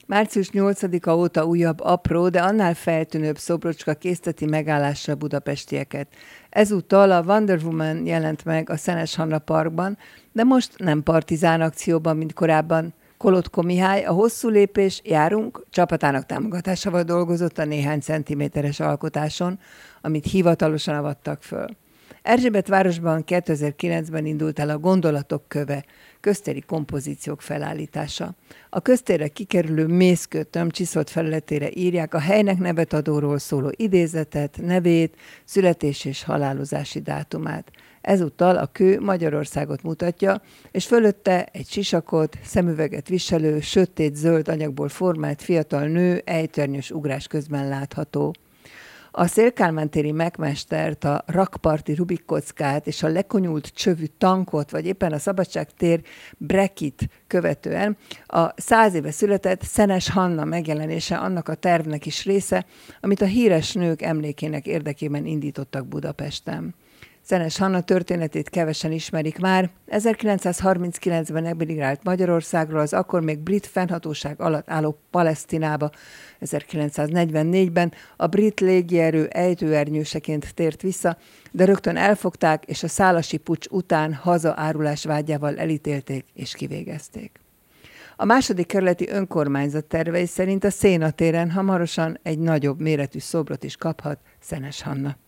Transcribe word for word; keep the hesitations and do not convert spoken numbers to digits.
március nyolcadika óta újabb apró, de annál feltűnőbb szobrocska készteti megállásra budapestieket. Ezúttal a Wonder Woman jelent meg a Szenes Hanna Parkban, de most nem partizán akcióban, mint korábban. Kolotko Mihály, a Hosszú Lépés Járunk csapatának támogatásával dolgozott a néhány centiméteres alkotáson, amit hivatalosan avattak föl. Erzsébetvárosban kétezer-kilencben indult el a Gondolatok köve, köztéri kompozíciók felállítása. A köztérre kikerülő mészkő csiszolt felületére írják a helynek nevet adóról szóló idézetet, nevét, születés és halálozási dátumát. Ezúttal a kő Magyarországot mutatja, és fölötte egy sisakot, szemüveget viselő, sötét-zöld anyagból formált fiatal nő ejtörnyös ugrás közben látható. A Széll-Kálmán téri megmestert, a rakparti Rubik kockát és a lekonyult csövű tankot, vagy éppen a Szabadság tér brekit követően a száz éve született Szenes Hanna megjelenése annak a tervnek is része, amit a híres nők emlékének érdekében indítottak Budapesten. Szenes Hanna történetét kevesen ismerik már. ezerkilencszázharminckilencben emigrált Magyarországról az akkor még brit fennhatóság alatt álló Palesztinába. ezerkilencszáznegyvennégyben a brit légierő ejtőernyőseként tért vissza, de rögtön elfogták, és a szálasi puccs után hazaárulás vágyával elítélték és kivégezték. A második kerületi önkormányzat tervei szerint a Széna téren hamarosan egy nagyobb méretű szobrot is kaphat Szenes Hanna.